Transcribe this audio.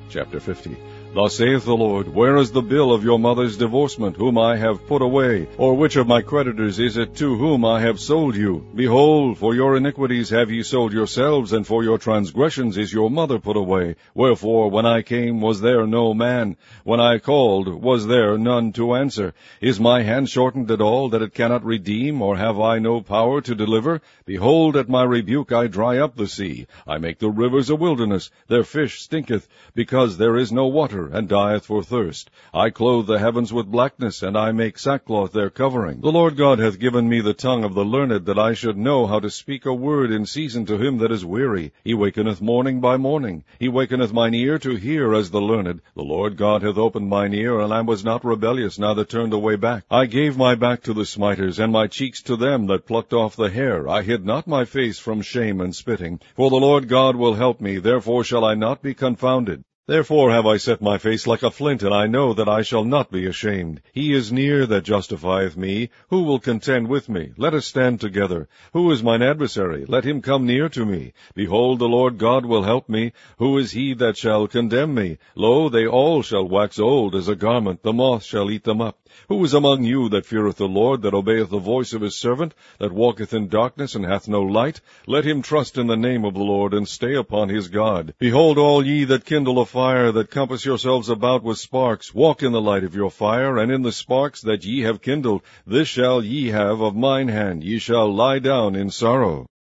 Chapter 50. Thus saith the Lord, Where is the bill of your mother's divorcement, whom I have put away? Or which of my creditors is it to whom I have sold you? Behold, for your iniquities have ye sold yourselves, and for your transgressions is your mother put away. Wherefore, when I came, was there no man? When I called, was there none to answer? Is my hand shortened at all, that it cannot redeem, or have I no power to deliver? Behold, at my rebuke I dry up the sea. I make the rivers a wilderness. Their fish stinketh, because there is no water, and dieth for thirst. I clothe the heavens with blackness, and I make sackcloth their covering. The Lord God hath given me the tongue of the learned, that I should know how to speak a word in season to him that is weary. He wakeneth morning by morning. He wakeneth mine ear to hear as the learned. The Lord God hath opened mine ear, and I was not rebellious, neither turned away back. I gave my back to the smiters, and my cheeks to them that plucked off the hair. I hid not my face from shame and spitting. For the Lord God will help me, therefore shall I not be confounded. Therefore have I set my face like a flint, and I know that I shall not be ashamed. He is near that justifieth me. Who will contend with me? Let us stand together. Who is mine adversary? Let him come near to me. Behold, the Lord God will help me. Who is he that shall condemn me? Lo, they all shall wax old as a garment. The moth shall eat them up. Who is among you that feareth the Lord, that obeyeth the voice of his servant, that walketh in darkness, and hath no light? Let him trust in the name of the Lord, and stay upon his God. Behold, all ye that kindle a fire, that compass yourselves about with sparks, walk in the light of your fire, and in the sparks that ye have kindled. This shall ye have of mine hand. Ye shall lie down in sorrow.